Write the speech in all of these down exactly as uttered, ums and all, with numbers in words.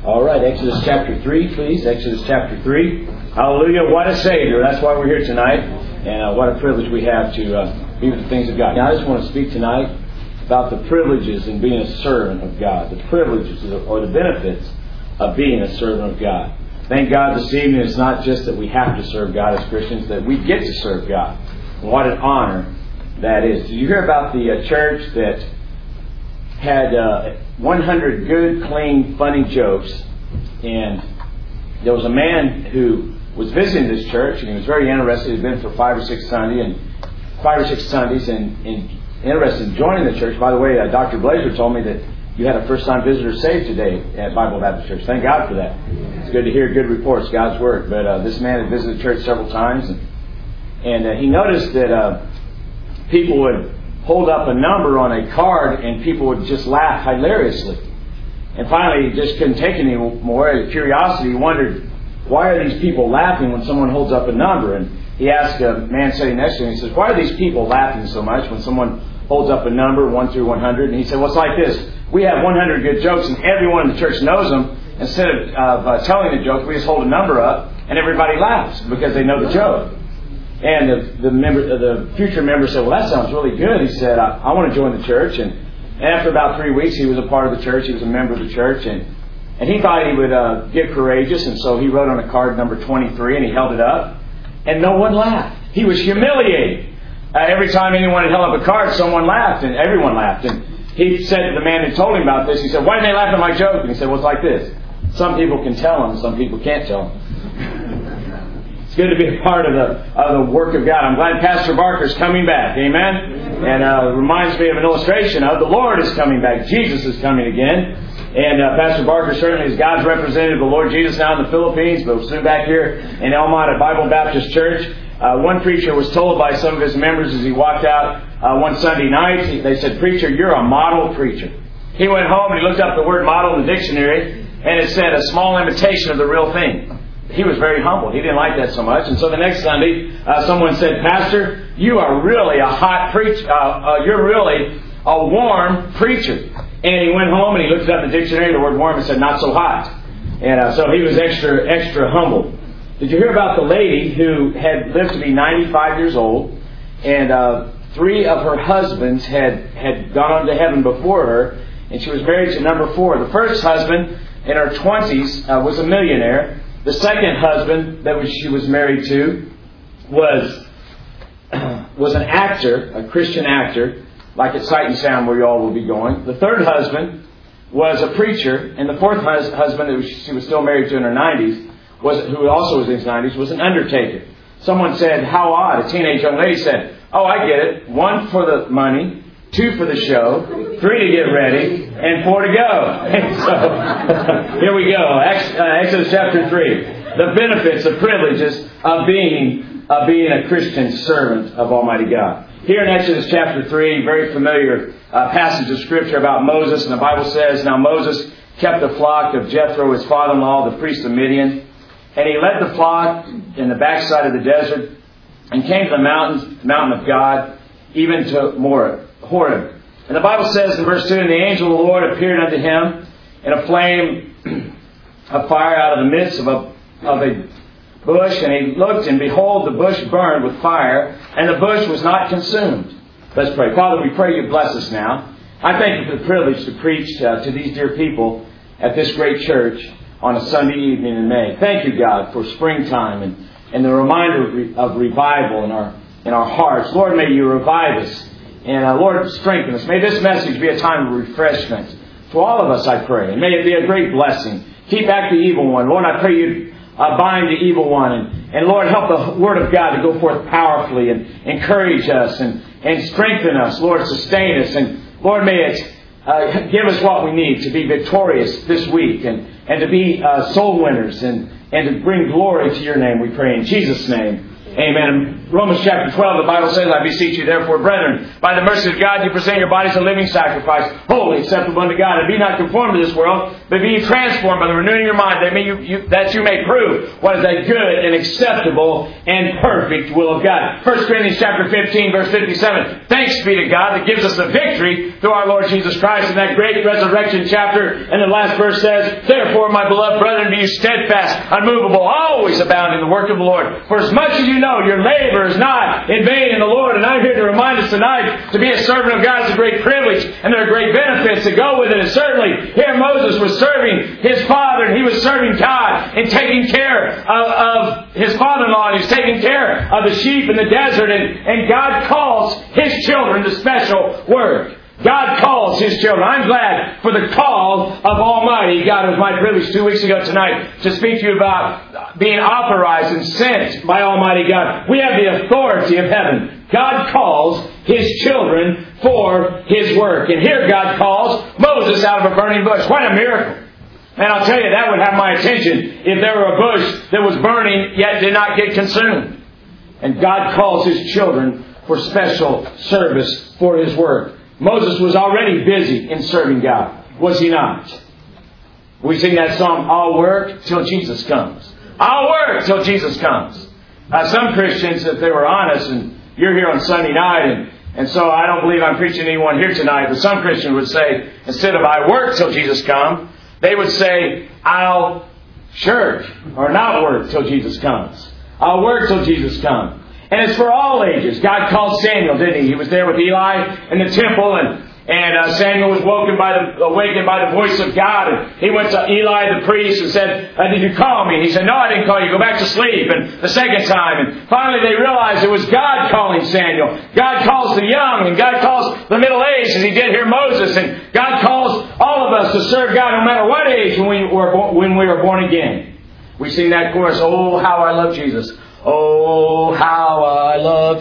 All right, Exodus chapter three, please. Exodus chapter three. Hallelujah. What a Savior. That's why we're here tonight. And uh, what a privilege we have to uh, be with the things of God. Now, I just want to speak tonight about the privileges in being a servant of God. The privileges or the benefits of being a servant of God. Thank God this evening it's not just that we have to serve God as Christians, that we get to serve God. And what an honor that is. Did you hear about the uh, church that had uh, one hundred good, clean, funny jokes? And there was a man who was visiting this church, and he was very interested. He'd been for five or six Sundays, and five or six Sundays, and, and interested in joining the church. By the way, uh, Doctor Blazer told me that you had a first-time visitor saved today at Bible Baptist Church. Thank God for that. It's good to hear good reports, God's Word. But uh, this man had visited the church several times, and, and uh, he noticed that uh, people would hold up a number on a card, and people would just laugh hilariously. And finally, he just couldn't take any more. Out of curiosity, he wondered, why are these people laughing when someone holds up a number? And he asked a man sitting next to him, he says, why are these people laughing so much when someone holds up a number, one through one hundred? And he said, well, it's like this. We have one hundred good jokes, and everyone in the church knows them. Instead of, of uh, telling the joke, we just hold a number up, and everybody laughs because they know the joke. And the the, member, the future member said, well, that sounds really good. He said, I, I want to join the church. And, and after about three weeks, he was a part of the church. He was a member of the church. And, and he thought he would uh, get courageous. And so he wrote on a card number twenty-three, and he held it up. And no one laughed. He was humiliated. Uh, every time anyone had held up a card, someone laughed, and everyone laughed. And he said to the man who told him about this, he said, why didn't they laugh at my joke? And he said, well, it's like this. Some people can tell them, some people can't tell them. It's good to be a part of the of the work of God. I'm glad Pastor Barker's coming back. Amen? And uh, reminds me of an illustration of the Lord is coming back. Jesus is coming again. And uh, Pastor Barker certainly is God's representative of the Lord Jesus now in the Philippines, but soon back here in Elmont at Bible Baptist Church. Uh, one preacher was told by some of his members as he walked out uh, one Sunday night, they said, preacher, you're a model preacher. He went home and he looked up the word model in the dictionary, and it said a small imitation of the real thing. He was very humble. He didn't like that so much. And so the next Sunday, uh, someone said, Pastor, you are really a hot preacher. Uh, uh, you're really a warm preacher. And he went home and he looked up the dictionary, the word warm, and said, not so hot. And uh, so he was extra, extra humble. Did you hear about the lady who had lived to be ninety-five years old, and uh, three of her husbands had, had gone on to heaven before her, and she was married to number four. The first husband in her twenties uh, was a millionaire. The second husband that was, she was married to was was an actor, a Christian actor, like at Sight and Sound where you all will be going. The third husband was a preacher, and the fourth hus- husband that was, she was still married to in her nineties, was who also was in his nineties, was an undertaker. Someone said, how odd. A teenage young lady said, oh, I get it. One for the money, two for the show, three to get ready, and four to go. And so, here we go. Exodus chapter three. The benefits, the privileges of being, of being a Christian servant of Almighty God. Here in Exodus chapter three, very familiar uh, passage of Scripture about Moses. And the Bible says, now Moses kept the flock of Jethro, his father-in-law, the priest of Midian. And he led the flock in the backside of the desert and came to the mountains, mountain of God, even to Horeb. And the Bible says in verse two, and the angel of the Lord appeared unto him in a flame of fire out of the midst of a, of a bush. And he looked, and behold, the bush burned with fire, and the bush was not consumed. Let's pray. Father, we pray you bless us now. I thank you for the privilege to preach uh, to these dear people at this great church on a Sunday evening in May. Thank you, God, for springtime and, and the reminder of, re, of revival in our in our hearts. Lord, may you revive us. And uh, Lord, strengthen us. May this message be a time of refreshment for all of us, I pray. And may it be a great blessing. Keep back the evil one. Lord, I pray you uh, bind the evil one. And, and Lord, help the Word of God to go forth powerfully and encourage us and, and strengthen us. Lord, sustain us. And Lord, may it uh, give us what we need to be victorious this week and, and to be uh, soul winners and, and to bring glory to your name, we pray in Jesus' name. Amen. Romans chapter twelve, the Bible says, I beseech you, therefore, brethren, by the mercy of God, you present your bodies a living sacrifice, holy, acceptable unto God. And be not conformed to this world, but be ye transformed by the renewing of your mind, that, may you, you, that you may prove what is that good and acceptable and perfect will of God. First Corinthians chapter fifteen, verse fifty-seven. Thanks be to God that gives us the victory through our Lord Jesus Christ. In that great resurrection chapter, and the last verse says, therefore, my beloved brethren, be you steadfast, unmovable, always abound in the work of the Lord. For as much as you know, your labor is not in vain in the Lord. And I'm here to remind us tonight, to be a servant of God is a great privilege, and there are great benefits that go with it. And certainly, here Moses was serving his father, and he was serving God and taking care of, of his father-in-law, and he was taking care of the sheep in the desert. And, and God calls His children to special work. God calls His children. I'm glad for the call of Almighty God. It was my privilege two weeks ago tonight to speak to you about being authorized and sent by Almighty God. We have the authority of heaven. God calls His children for His work. And here God calls Moses out of a burning bush. What a miracle. And I'll tell you, that would have my attention if there were a bush that was burning yet did not get consumed. And God calls His children for special service for His work. Moses was already busy in serving God, was he not? We sing that song, I'll work till Jesus comes. I'll work till Jesus comes. Uh, some Christians, if they were honest, and you're here on Sunday night, and, and so I don't believe I'm preaching to anyone here tonight, but some Christians would say, instead of I work till Jesus comes, they would say, I'll church, or not work till Jesus comes. I'll work till Jesus comes. And it's for all ages. God called Samuel, didn't He? He was there with Eli in the temple, and and uh, Samuel was woken by the, awakened by the voice of God. And he went to Eli the priest and said, uh, did you call me? And he said, no, I didn't call you. Go back to sleep. And the second time. And finally they realized it was God calling Samuel. God calls the young, and God calls the middle-aged, as He did here Moses. And God calls all of us to serve God no matter what age when we were, bo- when we were born again. We sing that chorus, oh, how I love Jesus. Oh, how I love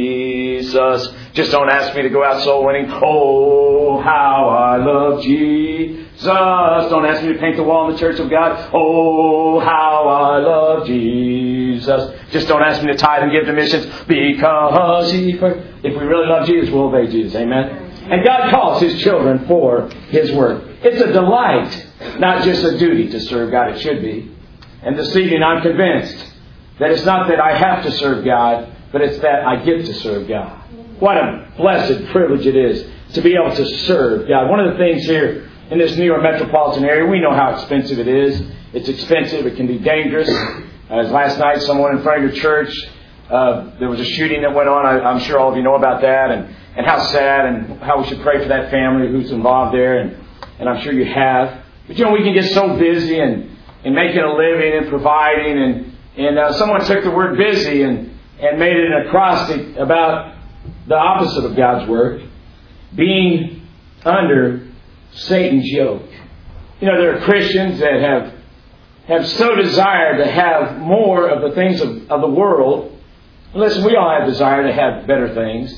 Jesus. Just don't ask me to go out soul winning. Oh, how I love Jesus. Don't ask me to paint the wall in the church of God. Oh, how I love Jesus. Just don't ask me to tithe and give to missions, because He first. If we really love Jesus, we'll obey Jesus. Amen. And God calls His children for His work. It's a delight, not just a duty to serve God. It should be. And this evening I'm convinced that it's not that I have to serve God, but it's that I get to serve God. What a blessed privilege it is to be able to serve God. One of the things here in this New York metropolitan area, we know how expensive it is. It's expensive. It can be dangerous. As last night, someone in front of your church, uh, there was a shooting that went on. I, I'm sure all of you know about that, and, and how sad, and how we should pray for that family who's involved there, and, and I'm sure you have. But you know, we can get so busy in, in making a living and providing, and And uh, someone took the word busy and, and made it an acrostic about the opposite of God's work, being under Satan's yoke. You know, there are Christians that have have so desired to have more of the things of, of the world. Listen, we all have desire to have better things.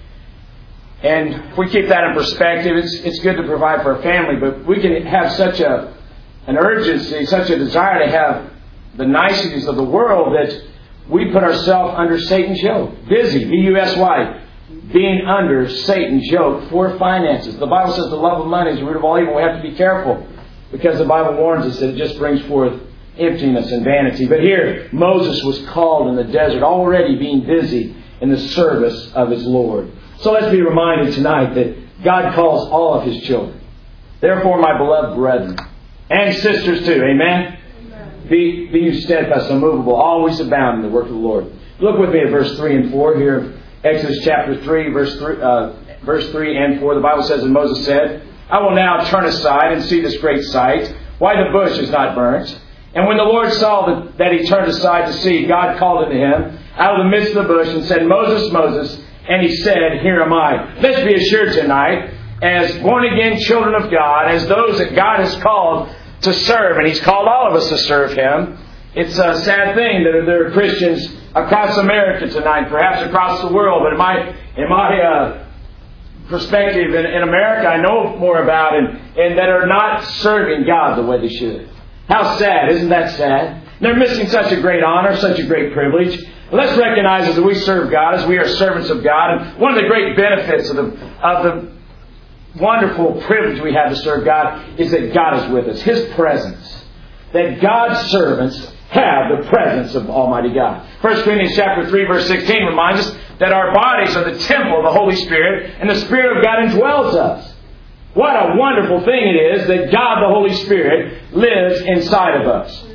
And if we keep that in perspective, it's it's good to provide for our family, but we can have such a an urgency, such a desire to have the niceties of the world that we put ourselves under Satan's yoke. Busy, B U S Y, being under Satan's yoke for finances. The Bible says the love of money is the root of all evil. We have to be careful, because the Bible warns us that it just brings forth emptiness and vanity. But here, Moses was called in the desert, already being busy in the service of his Lord. So let's be reminded tonight that God calls all of His children. Therefore, my beloved brethren, and sisters too, amen? amen. Be, be you steadfast, unmovable, always abound in the work of the Lord. Look with me at verse three and four here. Exodus chapter three, verse three, uh, verse three and four. The Bible says, and Moses said, I will now turn aside and see this great sight, why the bush is not burnt. And when the Lord saw that, that he turned aside to see, God called unto him out of the midst of the bush and said, Moses, Moses. And he said, here am I. Let's be assured tonight, as born-again children of God, as those that God has called to serve, and He's called all of us to serve Him. It's a sad thing that there are Christians across America tonight, perhaps across the world, but in my, in my uh, perspective in, in America, I know more about, and, and that are not serving God the way they should. How sad. Isn't that sad? They're missing such a great honor, such a great privilege. Let's recognize as we serve God, as we are servants of God, and one of the great benefits of the, of the wonderful privilege we have to serve God is that God is with us. His presence. That God's servants have the presence of Almighty God. First Corinthians chapter three, verse sixteen reminds us that our bodies are the temple of the Holy Spirit, and the Spirit of God indwells us. What a wonderful thing it is that God, the Holy Spirit, lives inside of us.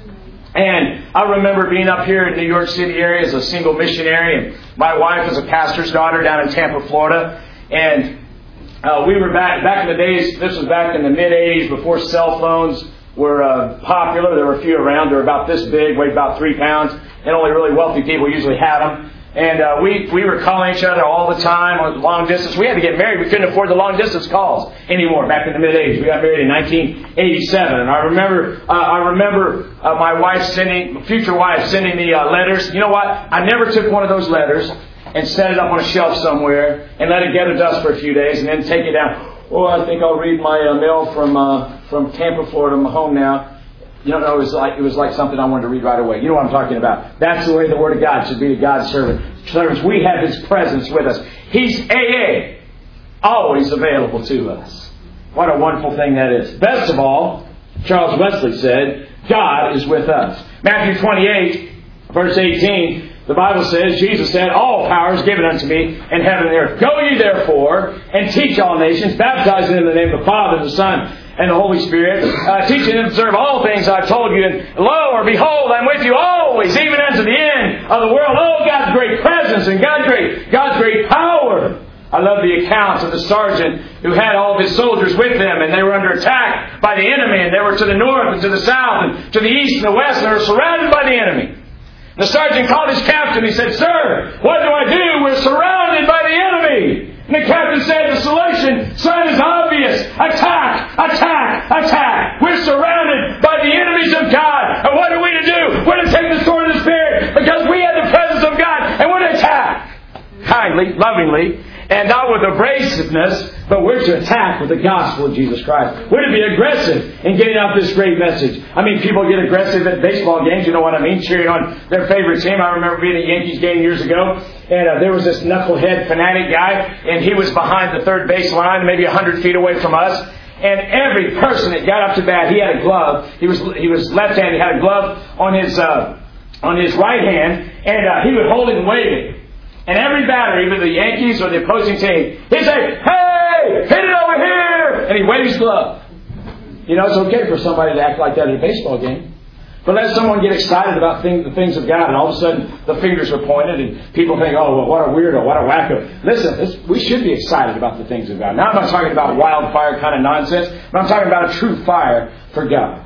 And I remember being up here in New York City area as a single missionary, and my wife is a pastor's daughter down in Tampa, Florida. And uh, we were back back in the days, this was back in the mid-eighties, before cell phones were uh, popular. There were a few around. They were about this big, weighed about three pounds, and only really wealthy people usually had them. And uh, we, we were calling each other all the time on long distance. We had to get married. We couldn't afford the long distance calls anymore back in the mid-eighties. We got married in nineteen eighty-seven. And I remember uh, I remember uh, my wife sending, future wife sending me uh, letters. You know what? I never took one of those letters and set it up on a shelf somewhere and let it gather dust for a few days and then take it down. Oh, I think I'll read my uh, mail from uh, from Tampa, Florida. I'm home now. You know, it was like it was like something I wanted to read right away. You know what I'm talking about. That's the way the Word of God should be to God's servant. Servants, we have His presence with us. He's A A, always available to us. What a wonderful thing that is. Best of all, Charles Wesley said, God is with us. Matthew twenty-eight, verse eighteen, the Bible says, Jesus said, all power is given unto me in heaven and earth. Go ye therefore and teach all nations, baptizing them in the name of the Father, the Son, and the Holy Spirit, uh, teaching them to observe all things I've told you. And lo, or behold, I'm with you always, even unto the end of the world. Oh, God's great presence and God's great, God's great power. I love the accounts of the sergeant who had all of his soldiers with them, and they were under attack by the enemy, and they were to the north and to the south and to the east and the west, and they were surrounded by the enemy. The sergeant called his captain. He said, "Sir, what do I do? We're surrounded by the enemy." And the captain said, "The solution, son, is obvious. Attack! Attack! Attack! We're surrounded by the enemies of God. And what are we to do? We're to take the sword of the Spirit because we have the presence of God, and we're to attack kindly, lovingly, and not with abrasiveness, but we're to attack with the gospel of Jesus Christ. We're to be aggressive in getting out this great message. I mean, people get aggressive at baseball games, you know what I mean, cheering on their favorite team. I remember being at a Yankees game years ago, and uh, there was this knucklehead fanatic guy, and he was behind the third base line, maybe one hundred feet away from us. And every person that got up to bat, he had a glove. He was he was left-handed. He had a glove on his uh, on his right hand, and uh, he would hold it and wave it. And every batter, either the Yankees or the opposing team, he'd say, "Hey, hit it over here!" And he'd wave his glove. You know, it's okay for somebody to act like that at a baseball game. But let someone get excited about things, the things of God, and all of a sudden the fingers are pointed, and people think, "Oh, well, what a weirdo, what a wacko." Listen, this, we should be excited about the things of God. Now, I'm not talking about wildfire kind of nonsense, but I'm talking about a true fire for God.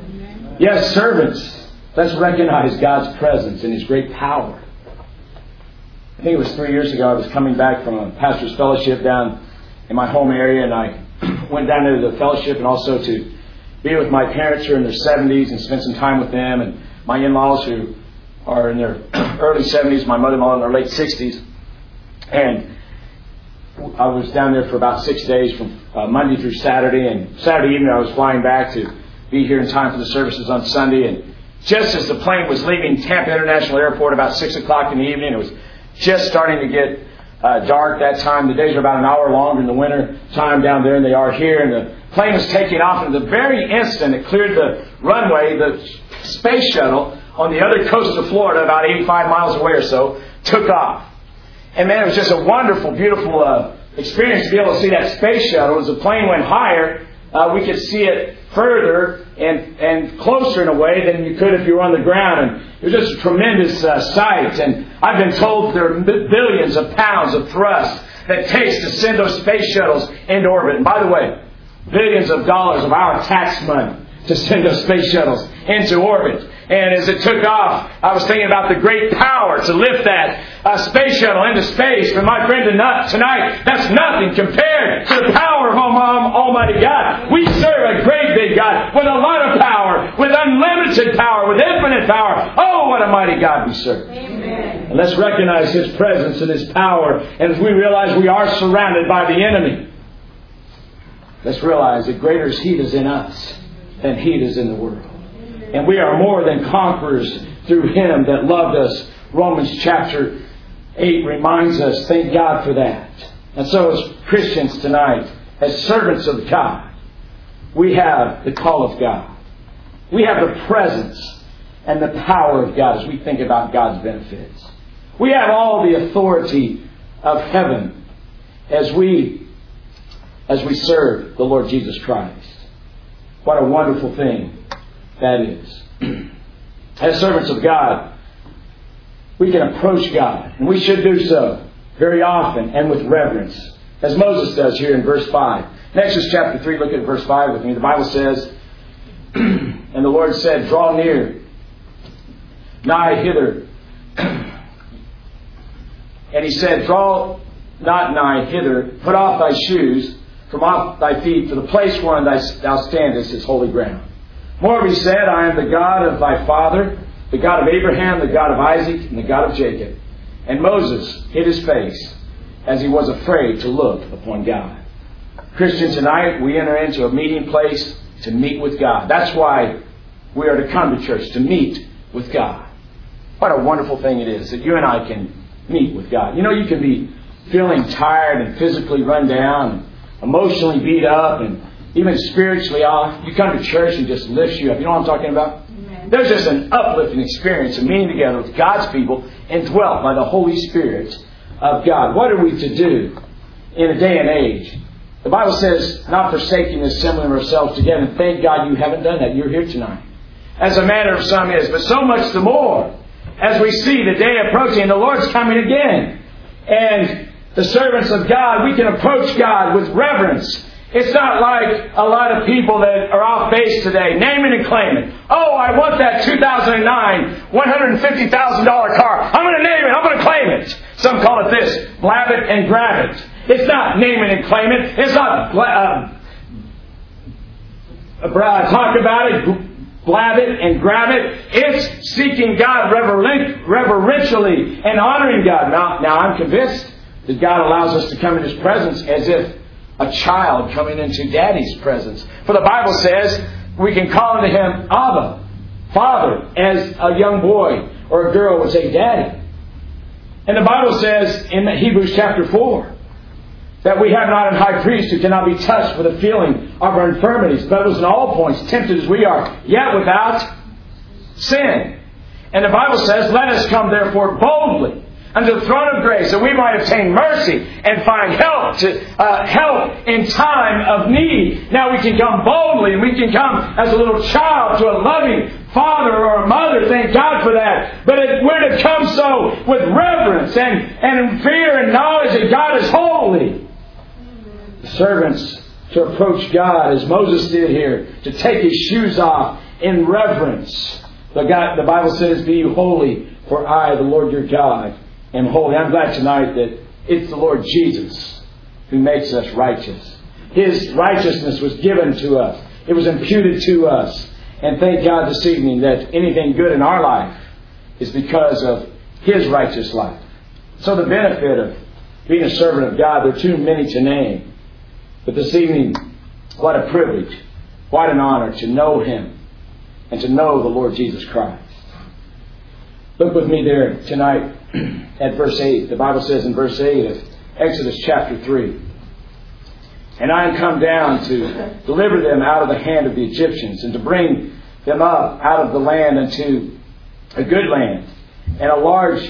Yes, servants, let's recognize God's presence and His great power. I think it was three years ago, I was coming back from a pastor's fellowship down in my home area, and I went down there to the fellowship and also to be with my parents who are in their seventies and spend some time with them, and my in-laws who are in their early seventies, my mother-in-law in their late sixties. And I was down there for about six days from uh, Monday through Saturday, and Saturday evening I was flying back to be here in time for the services on Sunday. And just as the plane was leaving Tampa International Airport about six o'clock in the evening, it was just starting to get uh, dark that time. The days are about an hour longer in the winter time down there than they are here. And the plane was taking off, and the very instant it cleared the runway, the space shuttle on the other coast of Florida, about eighty-five miles away or so, took off. And man, it was just a wonderful, beautiful uh, experience to be able to see that space shuttle. As the plane went higher, uh, we could see it further and and closer in a way than you could if you were on the ground. And it was just a tremendous uh, sight. And I've been told there are billions of pounds of thrust that it takes to send those space shuttles into orbit. And by the way, billions of dollars of our tax money to send those space shuttles into orbit. And as it took off, I was thinking about the great power to lift that uh, space shuttle into space. But my friend, tonight, that's nothing compared to the power of Almighty God. We serve a great big God with a lot of power, with unlimited power, with infinite power. Oh, what a mighty God we serve. Amen. And let's recognize His presence and His power. And as we realize we are surrounded by the enemy, let's realize that greater is He that is in us than he that is in the world. And we are more than conquerors through Him that loved us. Romans chapter eight reminds us, thank God for that. And so as Christians tonight, as servants of God, we have the call of God. We have the presence and the power of God as we think about God's benefits. We have all the authority of heaven as we, as we serve the Lord Jesus Christ. What a wonderful thing that is. As servants of God, we can approach God, and we should do so very often and with reverence, as Moses does here in verse five. In Exodus chapter three, look at verse five with me. The Bible says, and the Lord said, draw near, nigh hither. And He said, draw not nigh hither, put off thy shoes from off thy feet, for the place wherein thou standest is holy ground. Moreover, He said, I am the God of thy father, the God of Abraham, the God of Isaac, and the God of Jacob. And Moses hid his face, as he was afraid to look upon God. Christians, tonight we enter into a meeting place to meet with God. That's why we are to come to church, to meet with God. What a wonderful thing it is that you and I can meet with God. You know, you can be feeling tired and physically run down, emotionally beat up, and even spiritually off. You come to church and just lifts you up. You know what I'm talking about? Amen. There's just an uplifting experience of meeting together with God's people and dwelt by the Holy Spirit of God. What are we to do in a day and age? The Bible says, not forsaking the assembling of ourselves together. And thank God you haven't done that. You're here tonight. As a matter of some is. But so much the more as we see the day approaching and the Lord's coming again. And the servants of God, we can approach God with reverence. It's not like a lot of people that are off base today, naming and claiming. Oh, I want that two thousand nine one hundred fifty thousand dollars car. I'm going to name it. I'm going to claim it. Some call it this, blab it and grab it. It's not naming and claiming it. It's not uh, uh, talk about it, blab it and grab it. It's seeking God reverent, reverentially and honoring God. Now, now I'm convinced that God allows us to come in His presence as if a child coming into Daddy's presence. For the Bible says we can call unto Him Abba, Father, as a young boy or a girl would say Daddy. And the Bible says in Hebrews chapter four that we have not a high priest who cannot be touched with the feeling of our infirmities, but was in all points tempted as we are, yet without sin. And the Bible says, let us come therefore boldly unto the throne of grace, that we might obtain mercy and find help to uh, help in time of need. Now we can come boldly, and we can come as a little child to a loving father or a mother. Thank God for that. But it, we're to come so with reverence and, and in fear and knowledge that God is holy. The servants to approach God as Moses did here, to take his shoes off in reverence. The, God, the Bible says, be you holy, for I, the Lord your God, am holy. I'm glad tonight that it's the Lord Jesus who makes us righteous. His righteousness was given to us. It was imputed to us. And thank God this evening that anything good in our life is because of His righteous life. So the benefit of being a servant of God, there are too many to name. But this evening, what a privilege, what an honor to know Him and to know the Lord Jesus Christ. Look with me there tonight at verse eight. The Bible says in verse eight of Exodus chapter three, and I am come down to deliver them out of the hand of the Egyptians, and to bring them up out of the land unto a good land, and a large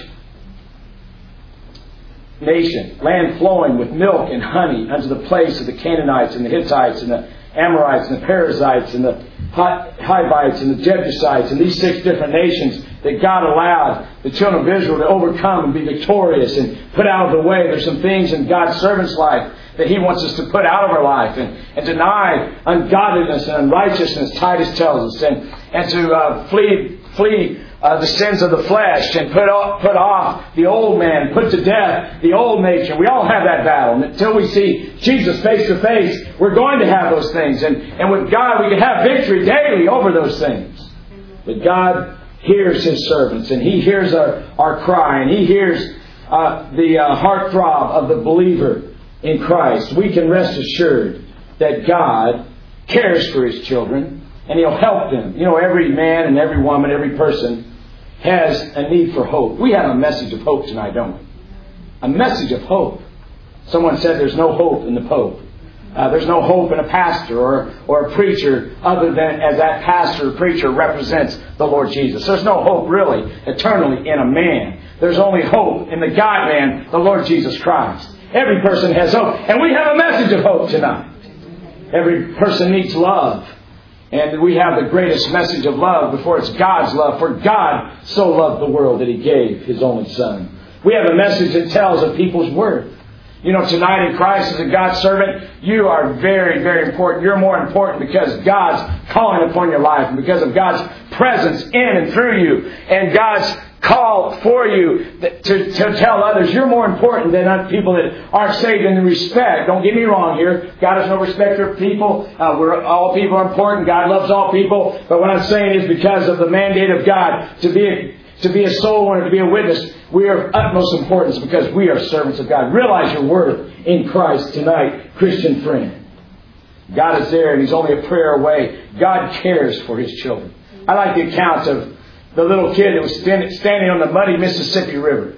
nation, land flowing with milk and honey, unto the place of the Canaanites and the Hittites and the Amorites and the Perizzites and the Hivites and the Jebusites, and these six different nations that God allowed the children of Israel to overcome and be victorious and put out of the way. There's some things in God's servant's life that He wants us to put out of our life and, and deny ungodliness and unrighteousness, Titus tells us, and, and to uh, flee flee uh, the sins of the flesh and put off, put off the old man, put to death the old nature. We all have that battle. And until we see Jesus face to face, we're going to have those things. And, and with God, we can have victory daily over those things. But God hears His servants, and He hears our, our cry, and He hears uh, the uh, heartthrob of the believer in Christ. We can rest assured that God cares for His children, and He'll help them. You know, every man and every woman, every person has a need for hope. We have a message of hope tonight, don't we? A message of hope. Someone said there's no hope in the Pope. Uh, there's no hope in a pastor or, or a preacher other than as that pastor or preacher represents the Lord Jesus. There's no hope really eternally in a man. There's only hope in the God-man, the Lord Jesus Christ. Every person has hope. And we have a message of hope tonight. Every person needs love. And we have the greatest message of love before it's God's love. For God so loved the world that He gave His only Son. We have a message that tells of people's worth. You know, tonight in Christ as a God's servant, you are very, very important. You're more important because God's calling upon your life and because of God's presence in and through you and God's call for you to, to tell others. You're more important than people that aren't saved in respect. Don't get me wrong here. God has no respect for people. Uh, we're, all people are important. God loves all people. But what I'm saying is because of the mandate of God to be a To be a soul winner, to be a witness, we are of utmost importance because we are servants of God. Realize your worth in Christ tonight, Christian friend. God is there and He's only a prayer away. God cares for His children. I like the account of the little kid that was standing on the muddy Mississippi River.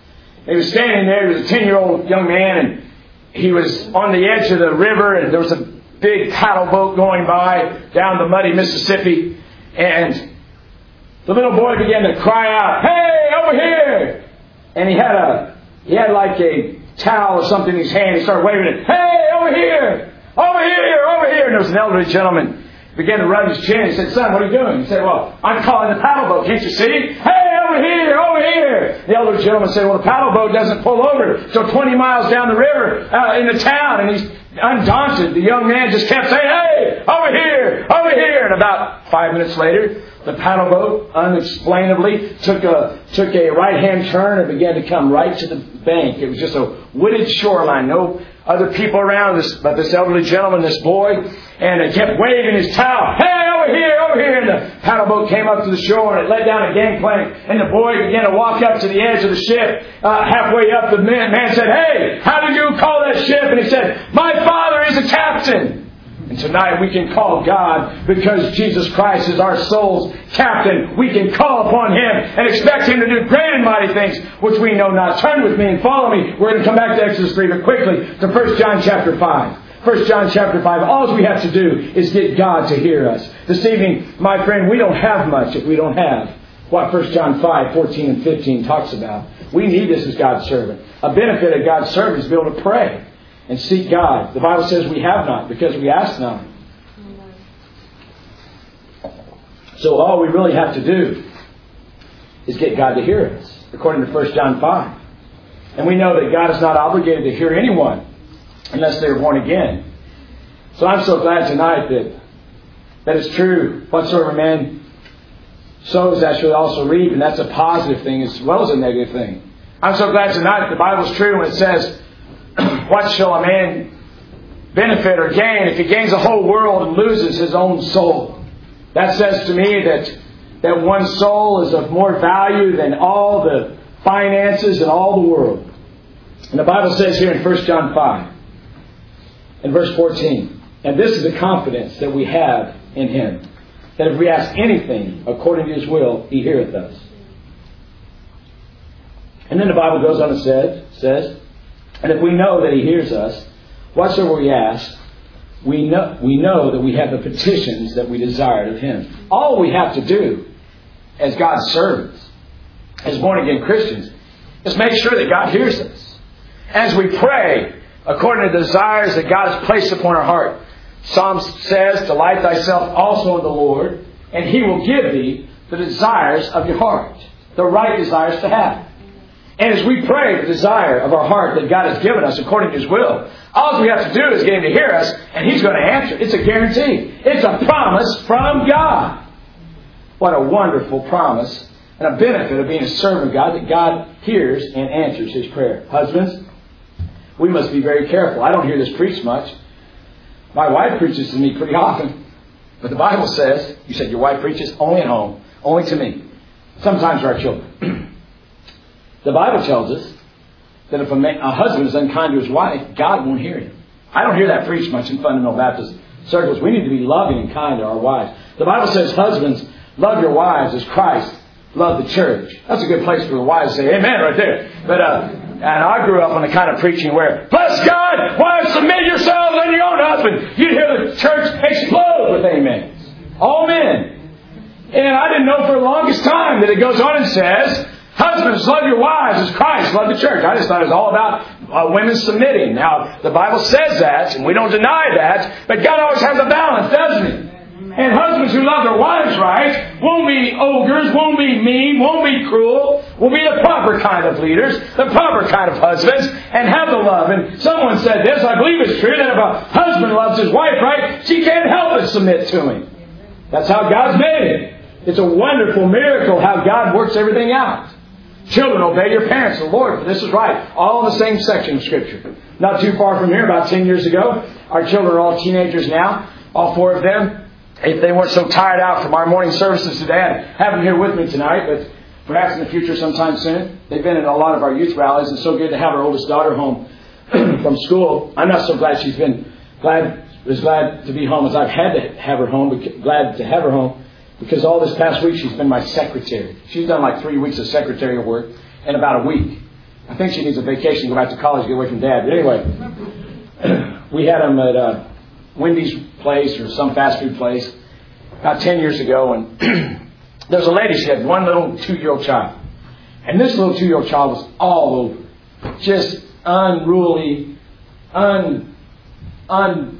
He was standing there. He was a ten-year-old young man, and he was on the edge of the river, and there was a big paddle boat going by down the muddy Mississippi, and the little boy began to cry out, "Hey, over here!" And he had a, he had like a towel or something in his hand. He started waving it. "Hey, over here! Over here! Over here!" And there was an elderly gentleman who began to rub his chin. He said, "Son, what are you doing?" He said, "Well, I'm calling the paddle boat. Can't you see? Hey, over here! Over here!" The elderly gentleman said, "Well, the paddle boat doesn't pull over till twenty miles down the river uh, in the town." And he's undaunted. The young man just kept saying, "Hey, over here! Over here!" And about five minutes later, the paddle boat unexplainably took a took a right-hand turn and began to come right to the bank. It was just a wooded shoreline. No other people around this, but this elderly gentleman, this boy, and he kept waving his towel. "Hey, over here, over here!" And the paddle boat came up to the shore and it led down a gangplank. And the boy began to walk up to the edge of the ship. Uh, halfway up, the man, man said, "Hey, how did you call that ship?" And he said, "My father is a captain." And tonight we can call God because Jesus Christ is our soul's captain. We can call upon Him and expect Him to do great and mighty things which we know not. Turn with me and follow me. We're going to come back to Exodus three, but quickly to First John chapter five. First John chapter five. All we have to do is get God to hear us. This evening, my friend, we don't have much if we don't have what First John five, fourteen and fifteen talks about. We need this as God's servant. A benefit of God's servant is to be able to pray and seek God. The Bible says we have not because we ask not. So all we really have to do is get God to hear us, according to First John five. And we know that God is not obligated to hear anyone unless they are born again. So I'm so glad tonight that that is true. Whatsoever man sows, that shall also reap, and that's a positive thing as well as a negative thing. I'm so glad tonight that the Bible is true when it says, "What shall a man benefit or gain if he gains the whole world and loses his own soul?" That says to me that, that one soul is of more value than all the finances in all the world. And the Bible says here in First John five, in verse fourteen, "And this is the confidence that we have in Him, that if we ask anything according to His will, He heareth us." And then the Bible goes on and says, says, "And if we know that He hears us, whatsoever we ask, we know, we know that we have the petitions that we desired of Him." All we have to do as God's servants, as born-again Christians, is make sure that God hears us. As we pray according to the desires that God has placed upon our heart. Psalm says, "Delight thyself also in the Lord, and He will give thee the desires of your heart." The right desires to have. And as we pray the desire of our heart that God has given us according to His will, all we have to do is get Him to hear us, and He's going to answer. It's a guarantee. It's a promise from God. What a wonderful promise and a benefit of being a servant of God, that God hears and answers His prayer. Husbands, we must be very careful. I don't hear this preached much. My wife preaches to me pretty often. But the Bible says, you said your wife preaches only at home, only to me. Sometimes to our children. The Bible tells us that if a, man, a husband is unkind to his wife, God won't hear him. I don't hear that preached much in fundamental Baptist circles. We need to be loving and kind to our wives. The Bible says, husbands, love your wives as Christ loved the church. That's a good place for the wives to say amen right there. But, uh, and I grew up on the kind of preaching where, bless God, wives, submit yourselves unto your own husband. You'd hear the church explode with amens. All men. And I didn't know for the longest time that it goes on and says, husbands, love your wives as Christ loved the church. I just thought it was all about uh, women submitting. Now, the Bible says that, and we don't deny that, but God always has a balance, doesn't He? And husbands who love their wives right won't be ogres, won't be mean, won't be cruel, will be the proper kind of leaders, the proper kind of husbands, and have the love. And someone said this, I believe it's true, that if a husband loves his wife right, she can't help but submit to him. That's how God's made it. It's a wonderful miracle how God works everything out. Children, obey your parents, the Lord, for this is right. All in the same section of Scripture. Not too far from here, about ten years ago, our children are all teenagers now, all four of them. If they weren't so tired out from our morning services today, I'd have them here with me tonight, but perhaps in the future sometime soon. They've been in a lot of our youth rallies, and it's so good to have our oldest daughter home from school. I'm not so glad she's been glad, as glad to be home as I've had to have her home, but glad to have her home, because all this past week she's been my secretary. She's done like three weeks of secretarial work in about a week. I think she needs a vacation, go back to college, get away from Dad. But anyway, we had them at uh, Wendy's place or some fast food place about ten years ago, and there was a lady, she had one little two-year-old child. And this little two-year-old child was all over. Just unruly, un, un,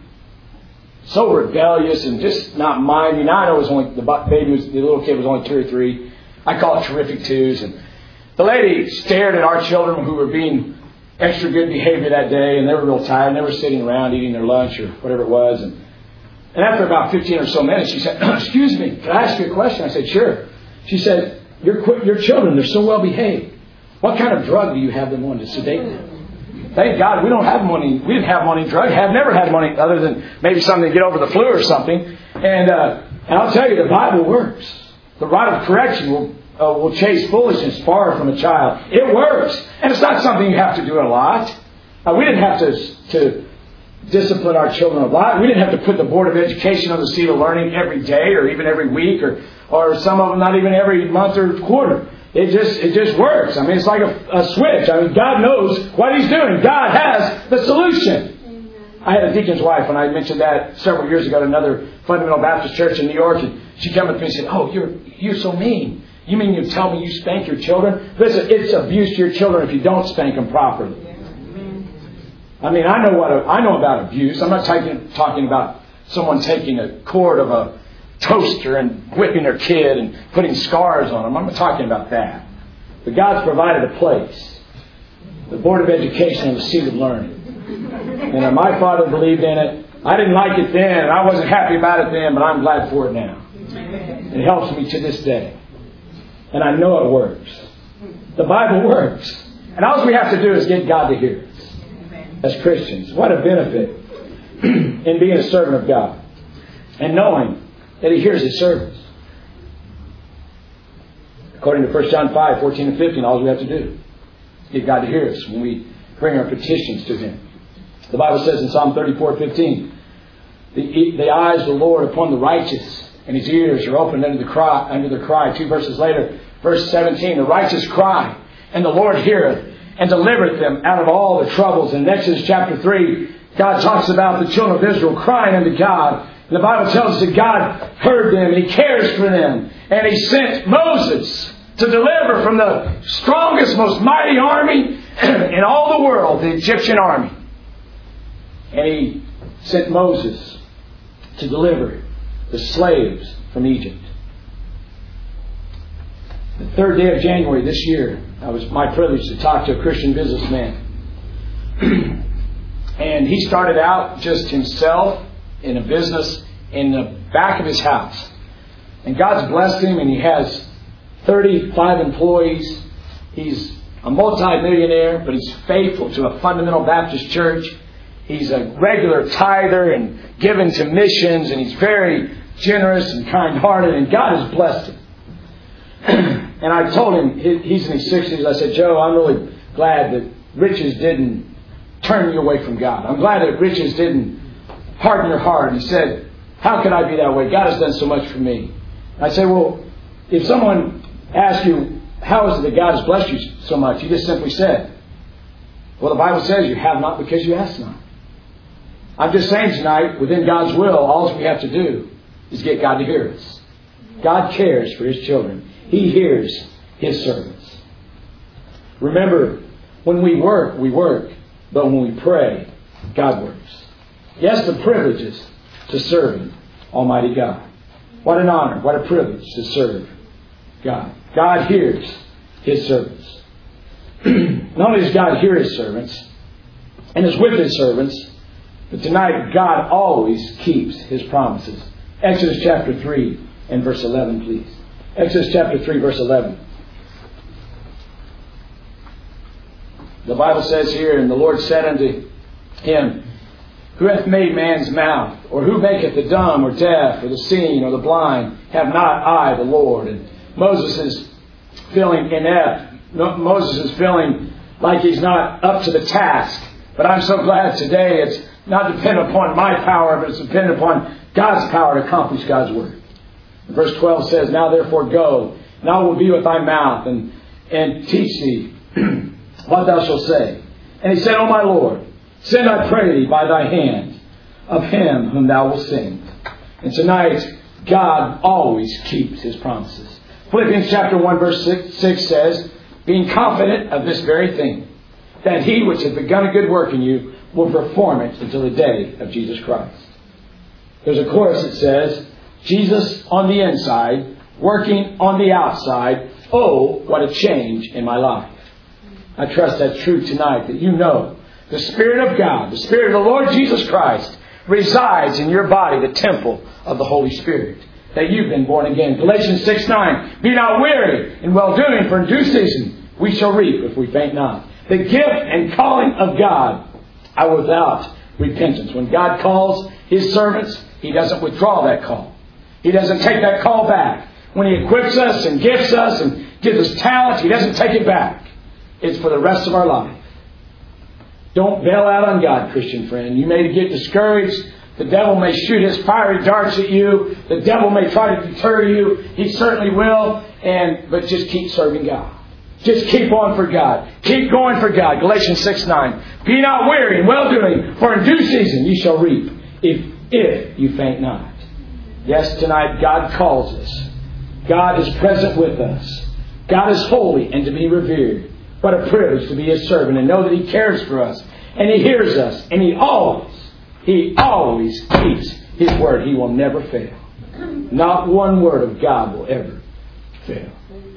so rebellious and just not minding. Now I know it was only, the baby was, the little kid was only two or three. I call it terrific twos. And the lady stared at our children who were being extra good behavior that day, and they were real tired, and they were sitting around eating their lunch or whatever it was. And, and after about fifteen or so minutes, she said, excuse me, can I ask you a question? I said, sure. She said, your, your children, they're so well behaved. What kind of drug do you have them on to sedate them? Thank God we don't have money. We didn't have money drug. Have never had money other than maybe something to get over the flu or something. And, uh, and I'll tell you, the Bible works. The rod of correction will Uh, will chase foolishness far from a child. It works. And it's not something you have to do a lot. Uh, we didn't have to, to discipline our children a lot. We didn't have to put the Board of Education on the seat of learning every day or even every week or, or some of them not even every month or quarter. It just it just works. I mean, it's like a, a switch. I mean, God knows what He's doing. God has the solution. I had a deacon's wife, and I mentioned that several years ago at another fundamental Baptist church in New York, and she came up to me and said, oh, you're you're so mean. You mean you tell me you spank your children? Listen, it's abuse to your children if you don't spank them properly. I mean, I know what a, I know about abuse. I'm not talking, talking about someone taking a cord of a toaster and whipping their kid and putting scars on them. I'm not talking about that. But God's provided a place. The Board of Education and the seat of learning. And my father believed in it. I didn't like it then, and I wasn't happy about it then, but I'm glad for it now. It helps me to this day. And I know it works. The Bible works. And all we have to do is get God to hear us. As Christians. What a benefit in being a servant of God. And knowing that He hears His servants. According to First John five, fourteen and fifteen, all we have to do is get God to hear us when we bring our petitions to Him. The Bible says in Psalm thirty-four, fifteen, the, the eyes of the Lord upon the righteous, and His ears are opened under the cry, under their cry. Two verses later, verse seventeen, the righteous cry, and the Lord heareth, and delivereth them out of all the troubles. In Exodus chapter three, God talks about the children of Israel crying unto God. And the Bible tells us that God heard them, and He cares for them. And He sent Moses to deliver from the strongest, most mighty army in all the world, the Egyptian army. And He sent Moses to deliver the slaves from Egypt. The third day of January this year, it was my privilege to talk to a Christian businessman. And he started out just himself in a business in the back of his house. And God's blessed him, and he has thirty-five employees. He's a multi-millionaire, but he's faithful to a fundamental Baptist church. He's a regular tither and given to missions, and he's very generous and kind-hearted, and God has blessed him. And I told him, he's in his sixties, I said, Joe, I'm really glad that riches didn't turn you away from God. I'm glad that riches didn't harden your heart. He said, How could I be that way? God has done so much for me. I say, well, if someone asks you, how is it that God has blessed you so much? You just simply said, well, the Bible says you have not because you ask not. I'm just saying tonight, within God's will, all we have to do is get God to hear us. God cares for His children. He hears His servants. Remember, when we work, we work. But when we pray, God works. Yes, the privileges to serve Almighty God. What an honor, what a privilege to serve God. God hears His servants. Not only does God hear His servants and is with His servants, but tonight God always keeps His promises. Exodus chapter three and verse eleven, please. Exodus chapter three, verse eleven. The Bible says here, and the Lord said unto him, who hath made man's mouth? Or who maketh the dumb or deaf or the seeing or the blind? Have not I the Lord? And Moses is feeling inept. Moses is feeling like he's not up to the task. But I'm so glad today it's not dependent upon my power, but it's dependent upon God's power to accomplish God's word. Verse twelve says, now therefore go, and I will be with thy mouth, and, and teach thee what thou shalt say. And he said, O my Lord, send, I pray thee, by thy hand of him whom thou wilt send. And tonight, God always keeps His promises. Philippians chapter one verse six says, being confident of this very thing, that He which hath begun a good work in you will perform it until the day of Jesus Christ. There's a chorus that says, Jesus on the inside, working on the outside. Oh, what a change in my life. I trust that's true tonight, that you know the Spirit of God, the Spirit of the Lord Jesus Christ, resides in your body, the temple of the Holy Spirit, that you've been born again. Galatians six nine, be not weary in well-doing, for in due season we shall reap if we faint not. The gift and calling of God are without repentance. When God calls His servants, He doesn't withdraw that call. He doesn't take that call back. When He equips us and gifts us and gives us talent, He doesn't take it back. It's for the rest of our life. Don't bail out on God, Christian friend. You may get discouraged. The devil may shoot his fiery darts at you. The devil may try to deter you. He certainly will. And but just keep serving God. Just keep on for God. Keep going for God. Galatians six nine. Be not weary in well-doing, for in due season you shall reap, if if you faint not. Yes, tonight God calls us. God is present with us. God is holy and to be revered. What a privilege to be His servant and know that He cares for us. And He hears us. And He always, He always keeps His word. He will never fail. Not one word of God will ever fail.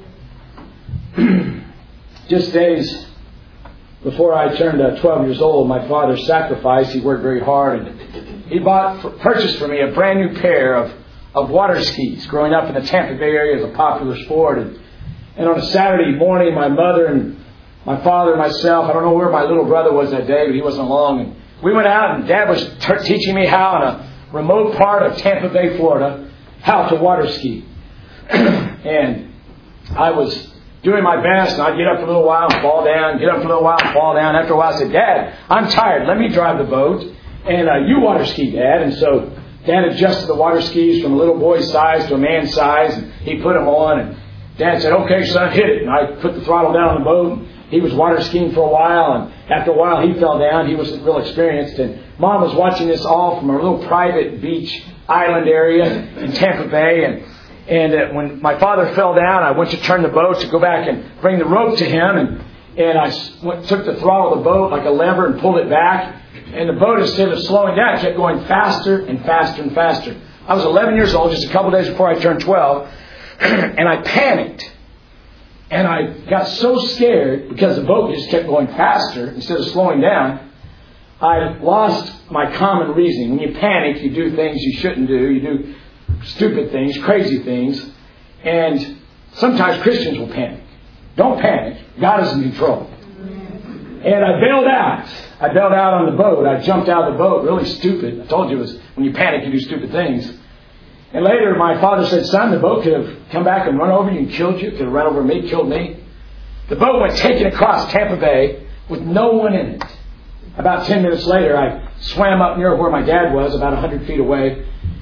Just days before I turned uh, twelve years old, my father sacrificed. He worked very hard. And he bought, purchased for me a brand new pair of, of water skis. Growing up in the Tampa Bay area is a popular sport. And, and on a Saturday morning, my mother and my father and myself, I don't know where my little brother was that day, but he wasn't along. And we went out and Dad was t- teaching me how in a remote part of Tampa Bay, Florida, how to water ski. And I was doing my best, and I'd get up for a little while and fall down, get up for a little while and fall down. After a while I said, Dad, I'm tired. Let me drive the boat. And uh, you water ski, Dad. And so Dad adjusted the water skis from a little boy's size to a man's size, and he put them on. And Dad said, okay, son, hit it. And I put the throttle down on the boat. He was water skiing for a while, and after a while he fell down. He wasn't real experienced. And Mom was watching this all from a little private beach island area in Tampa Bay. And and uh, when my father fell down, I went to turn the boat to go back and bring the rope to him. And, and I went, took the throttle of the boat like a lever and pulled it back. And the boat, instead of slowing down, kept going faster and faster and faster. I was eleven years old, just a couple days before I turned twelve. And I panicked. And I got so scared because the boat just kept going faster instead of slowing down. I lost my common reasoning. When you panic, you do things you shouldn't do. You do stupid things, crazy things. And sometimes Christians will panic. Don't panic. God is in control. And I bailed out. I bailed out on the boat. I jumped out of the boat. Really stupid. I told you it was when you panic, you do stupid things. And later, my father said, son, the boat could have come back and run over you and killed you. Could have run over me, killed me. The boat went taking across Tampa Bay with no one in it. About ten minutes later, I swam up near where my dad was, about one hundred feet away.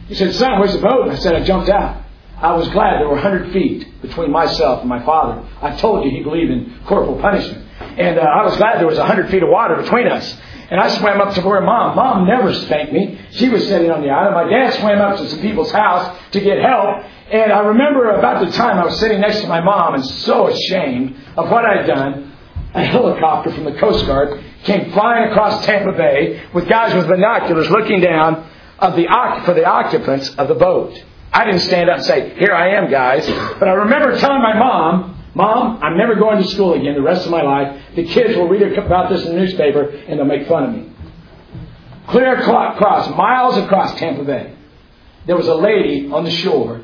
He said, son, where's the boat? And I said, I jumped out. I was glad there were one hundred feet between myself and my father. I told you he believed in corporal punishment. And uh, I was glad there was one hundred feet of water between us. And I swam up to where Mom. Mom never spanked me. She was sitting on the island. My dad swam up to some people's house to get help. And I remember about the time I was sitting next to my mom and so ashamed of what I'd done, a helicopter from the Coast Guard came flying across Tampa Bay with guys with binoculars looking down of the for the occupants of the boat. I didn't stand up and say, here I am, guys. But I remember telling my mom, Mom, I'm never going to school again the rest of my life. The kids will read about this in the newspaper and they'll make fun of me. Clear across, miles across Tampa Bay, there was a lady on the shore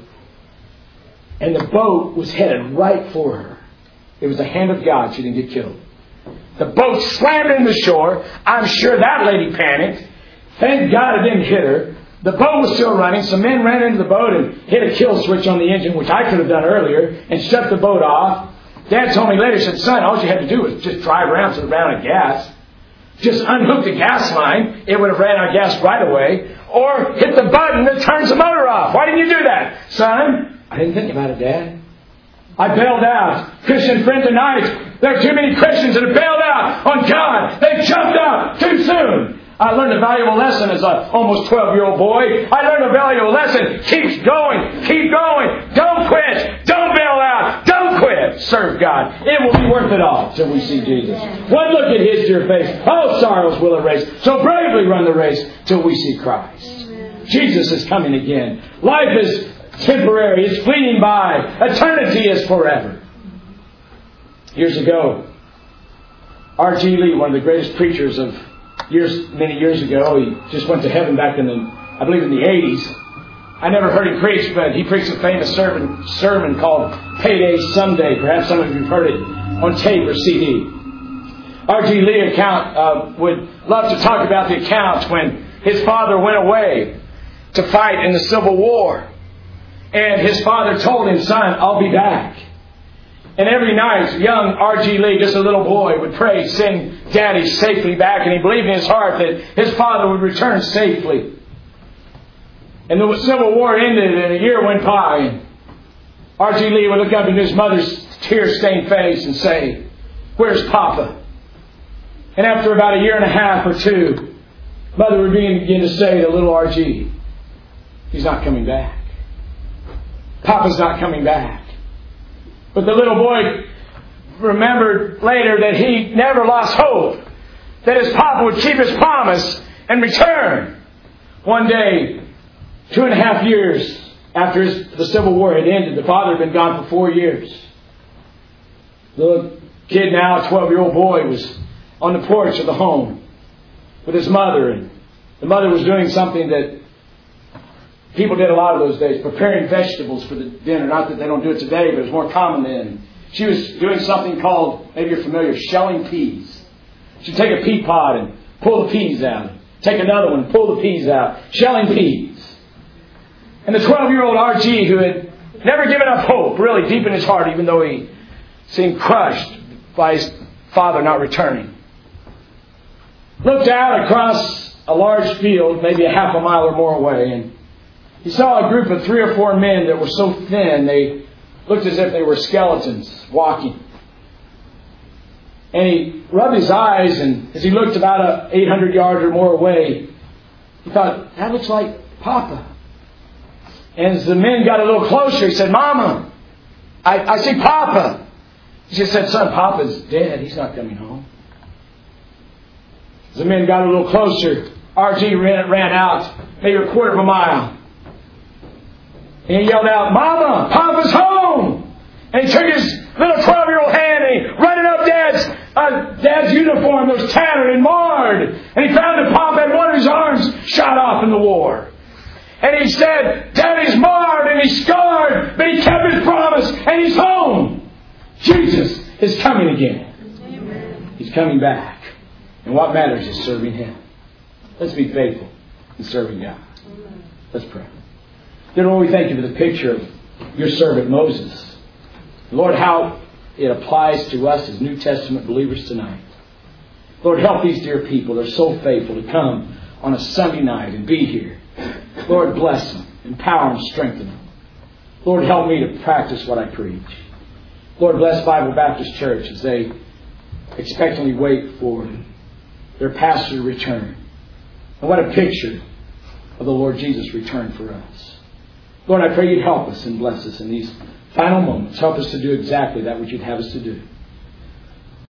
and the boat was headed right for her. It was the hand of God. She didn't get killed. The boat slammed into the shore. I'm sure that lady panicked. Thank God it didn't hit her. The boat was still running. Some men ran into the boat and hit a kill switch on the engine, which I could have done earlier, and shut the boat off. Dad told me later, he said, son, all you had to do was just drive around to the round of gas. Just unhook the gas line. It would have ran out of gas right away. Or hit the button that turns the motor off. Why didn't you do that? Son, I didn't think about it, Dad. I bailed out. Christian friend tonight, there are too many Christians that have bailed out on God. They jumped out too soon. I learned a valuable lesson as an almost twelve-year-old boy. I learned a valuable lesson. Keep going. Keep going. Don't quit. Don't bail out. Don't quit. Serve God. It will be worth it all till we see Jesus. One look at His dear face. All sorrows will erase. So bravely run the race till we see Christ. Amen. Jesus is coming again. Life is temporary. It's fleeting by. Eternity is forever. Years ago, R G Lee, one of the greatest preachers of years, many years ago, he just went to heaven back in the, I believe in the eighties. I never heard him preach, but he preached a famous sermon, sermon called Payday Someday. Perhaps some of you have heard it on tape or C D. R G Lee account uh, would love to talk about the account when his father went away to fight in the Civil War. And his father told him, son, I'll be back. And every night, young R G Lee, just a little boy, would pray, send Daddy safely back. And he believed in his heart that his father would return safely. And the Civil War ended and a year went by. And R G Lee would look up into his mother's tear-stained face and say, where's Papa? And after about a year and a half or two, Mother would begin to say to little R G, he's not coming back. Papa's not coming back. But the little boy remembered later that he never lost hope that his Papa would keep his promise and return. One day, two and a half years after his, the Civil War had ended, the father had been gone for four years. The little kid now, a twelve-year-old boy, was on the porch of the home with his mother. And the mother was doing something that people did a lot of those days, preparing vegetables for the dinner. Not that they don't do it today, but it was more common then. She was doing something called, maybe you're familiar, shelling peas. She'd take a pea pod and pull the peas out. Take another one and pull the peas out. Shelling peas. And the twelve-year-old R G, who had never given up hope, really deep in his heart, even though he seemed crushed by his father not returning, looked out across a large field, maybe a half a mile or more away, and he saw a group of three or four men that were so thin they looked as if they were skeletons walking. And he rubbed his eyes, and as he looked about eight hundred yards or more away, he thought, that looks like Papa. And as the men got a little closer, he said, Mama, I, I see Papa. She just said, son, Papa's dead. He's not coming home. As the men got a little closer, R G ran, ran out maybe a quarter of a mile. And he yelled out, Mama, Papa's home! And he took his little twelve-year-old hand and he running up Dad's, uh, Dad's uniform that was tattered and marred. And he found that Papa had one of his arms shot off in the war. And he said, Daddy's marred and he's scarred, but he kept his promise and he's home. Jesus is coming again. Amen. He's coming back. And what matters is serving Him. Let's be faithful in serving God. Amen. Let's pray. Dear Lord, we thank You for the picture of Your servant Moses. Lord, how it applies to us as New Testament believers tonight. Lord, help these dear people. They're so faithful to come on a Sunday night and be here. Lord, bless them. Empower and strengthen them. Lord, help me to practice what I preach. Lord, bless Bible Baptist Church as they expectantly wait for their pastor to return. And what a picture of the Lord Jesus' return for us. Lord, I pray you'd help us and bless us in these final moments. Help us to do exactly that which you'd have us to do.